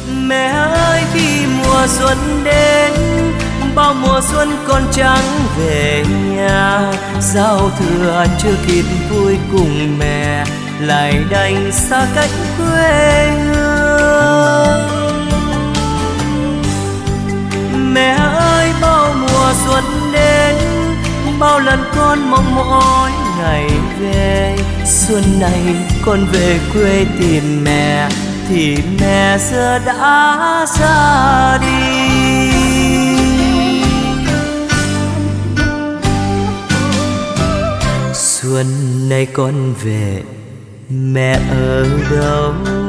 Mẹ ơi khi mùa xuân đến, bao mùa xuân con chẳng về nhà. Giao thừa chưa kịp vui cùng mẹ, lại đành xa cách quê hương. Mẹ ơi bao mùa xuân đến, bao lần con mong mỏi ngày về. Xuân này con về quê tìm mẹ, thì mẹ giờ đã ra đi. Xuân này con về, mẹ ở đâu?